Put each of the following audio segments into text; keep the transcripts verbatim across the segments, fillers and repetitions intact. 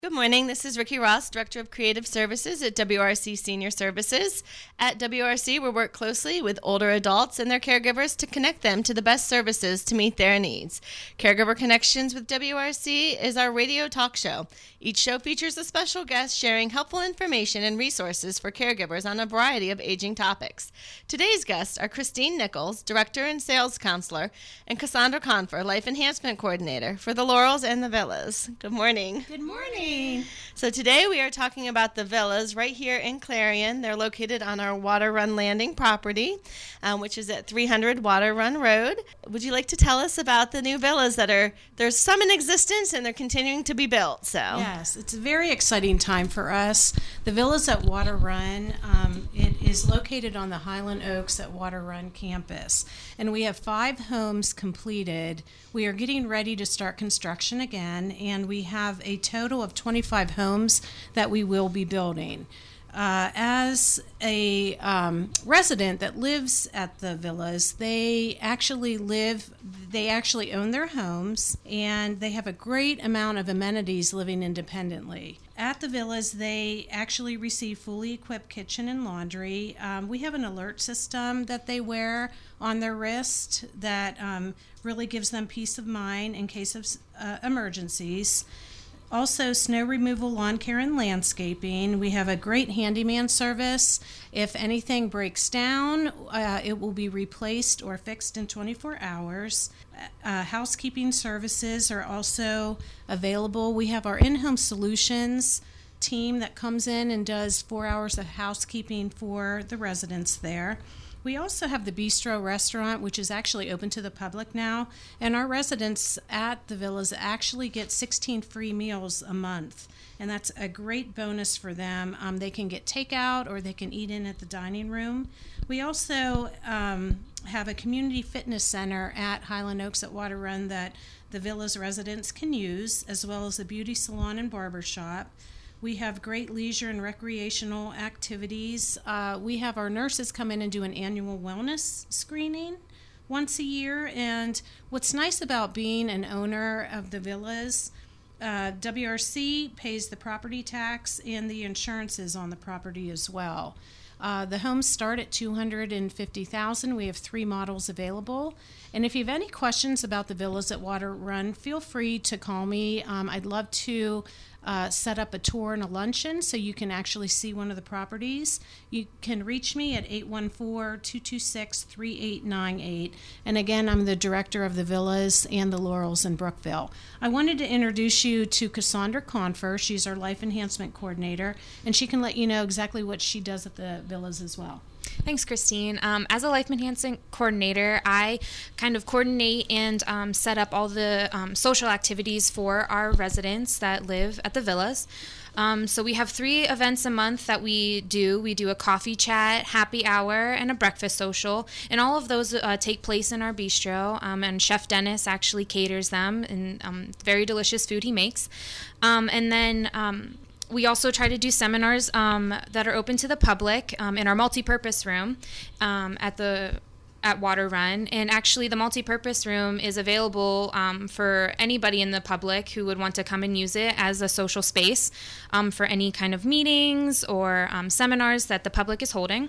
Good morning. This is Ricky Ross, Director of Creative Services at W R C Senior Services. At W R C, we work closely with older adults and their caregivers to connect them to the best services to meet their needs. Caregiver Connections with W R C is our radio talk show. Each show features a special guest sharing helpful information and resources for caregivers on a variety of aging topics. Today's guests are Christine Nichols, Director and Sales Counselor, and Cassandra Confer, Life Enhancement Coordinator for the Laurels and the Villas. Good morning. Good morning. So today we are talking about the villas right here in Clarion. They're located on our Water Run Landing property, um, which is at three hundred Water Run Road. Would you like to tell us about the new villas that are, there's some in existence and they're continuing to be built? So Yes, it's a very exciting time for us. The villas at Water Run, um, it is located on the Highland Oaks at Water Run campus. And we have five homes completed. We are getting ready to start construction again, and we have a total of twenty-five homes that we will be building. Uh, as a um, resident that lives at the villas, they actually live, they actually own their homes, and they have a great amount of amenities living independently. At the villas, they actually receive fully equipped kitchen and laundry. Um, we have an alert system that they wear on their wrist that um, really gives them peace of mind in case of uh, emergencies. Also, snow removal, lawn care, and landscaping. We have a great handyman service. If anything breaks down, uh, it will be replaced or fixed in twenty-four hours. Uh, housekeeping services are also available. We have our in-home solutions team that comes in and does four hours of housekeeping for the residents there. We also have the Bistro restaurant, which is actually open to the public now, and our residents at the villas actually get sixteen free meals a month, and that's a great bonus for them. Um, they can get takeout or they can eat in at the dining room. We also um, have a community fitness center at Highland Oaks at Water Run that the villas residents can use, as well as a beauty salon and barber shop. We have great leisure and recreational activities. Uh, we have our nurses come in and do an annual wellness screening once a year. And what's nice about being an owner of the villas, uh, W R C pays the property tax and the insurances on the property as well. Uh, the homes start at two hundred fifty thousand dollars. We have three models available. And if you have any questions about the villas at Water Run, feel free to call me. Um, I'd love to uh, set up a tour and a luncheon so you can actually see one of the properties. You can reach me at eight one four, two two six, three eight nine eight. And again, I'm the director of the villas and the Laurels in Brookville. I wanted to introduce you to Cassandra Confer. She's our Life Enhancement Coordinator, and she can let you know exactly what she does at the villas as well. Thanks, Christine. Um, as a Life Enhancement Coordinator, I kind of coordinate and um, set up all the um, social activities for our residents that live at the villas. Um, so we have three events a month that we do. We do a coffee chat, happy hour, and a breakfast social. And all of those uh, take place in our bistro. Um, and Chef Dennis actually caters them, and um, very delicious food he makes. Um, and then... Um, We also try to do seminars um, that are open to the public um, in our multi-purpose room um, at the at Water Run. And actually, the multi-purpose room is available um, for anybody in the public who would want to come and use it as a social space um, for any kind of meetings or um, seminars that the public is holding.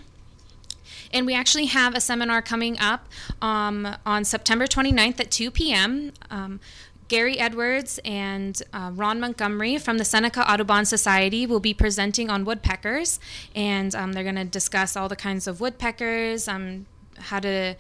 And we actually have a seminar coming up um, on September twenty-ninth at two p.m. Um, Gary Edwards and uh, Ron Montgomery from the Seneca Audubon Society will be presenting on woodpeckers, and um, they're going to discuss all the kinds of woodpeckers, um, how to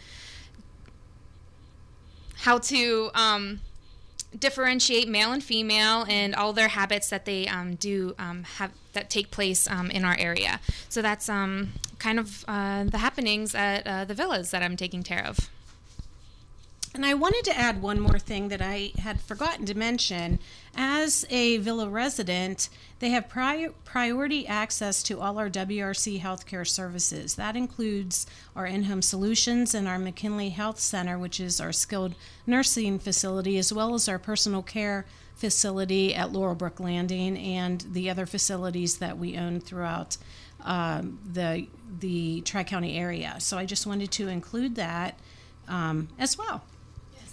how to um, differentiate male and female, and all their habits that they um, do um, have that take place um, in our area. So that's um, kind of uh, the happenings at uh, the villas that I'm taking care of. And I wanted to add one more thing that I had forgotten to mention. As a villa resident, they have pri- priority access to all our W R C healthcare services. That includes our in-home solutions and our McKinley Health Center, which is our skilled nursing facility, as well as our personal care facility at Laurelbrook Landing and the other facilities that we own throughout um, the, the Tri-County area. So I just wanted to include that um, as well.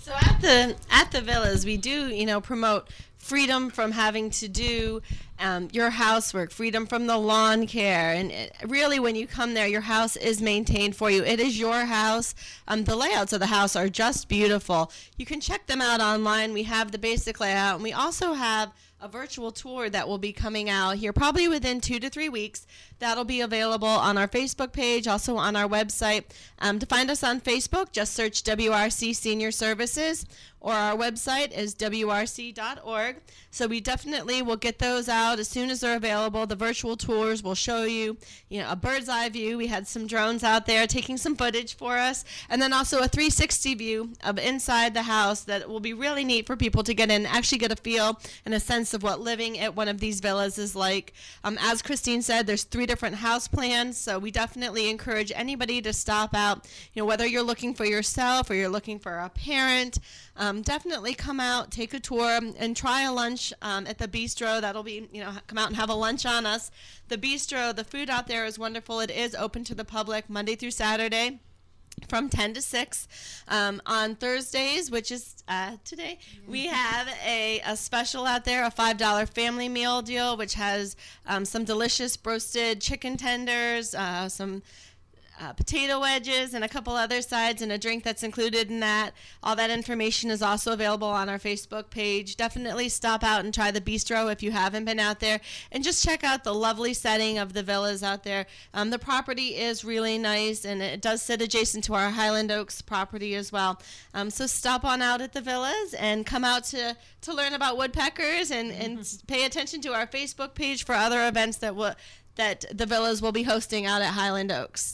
So at the at the villas, we do, you know, promote freedom from having to do um, your housework, freedom from the lawn care, and it, really, when you come there, your house is maintained for you. It is your house. Um, the layouts of the house are just beautiful. You can check them out online. We have the basic layout, and we also have a virtual tour that will be coming out here probably within two to three weeks. That'll be available on our Facebook page, also on our website. Um, to find us on Facebook, just search W R C Senior Services, or our website is W R C dot org. So we definitely will get those out as soon as they're available. The virtual tours will show you, you know, a bird's eye view. We had some drones out there taking some footage for us, and then also a three sixty view of inside the house that will be really neat for people to get in, actually get a feel and a sense of what living at one of these villas is like. Um, as Christine said, there's three different house plans, so we definitely encourage anybody to stop out. You know, whether you're looking for yourself or you're looking for a parent, um, definitely come out, take a tour, and try a lunch um, at the bistro. That'll be, you know, come out and have a lunch on us. The bistro, the food out there is wonderful. It is open to the public Monday through Saturday from ten to six. Um, on Thursdays, which is uh, today, we have a, a special out there, a five dollar family meal deal, which has um, some delicious roasted chicken tenders, uh, some Uh, potato wedges, and a couple other sides, and a drink that's included in that. All that information is also available on our Facebook page. Definitely stop out and try the bistro if you haven't been out there, and just check out the lovely setting of the villas out there. Um, the property is really nice, and it does sit adjacent to our Highland Oaks property as well. Um, so stop on out at the villas and come out to, to learn about woodpeckers, and, and pay attention to our Facebook page for other events that will, that the villas will be hosting out at Highland Oaks.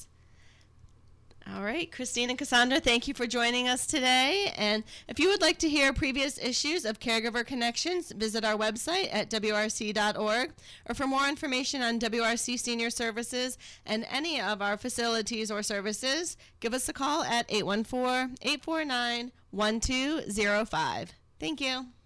All right, Christine and Cassandra, thank you for joining us today. And if you would like to hear previous issues of Caregiver Connections, visit our website at W R C dot org. Or for more information on W R C Senior Services and any of our facilities or services, give us a call at eight one four, eight four nine, one two zero five. Thank you.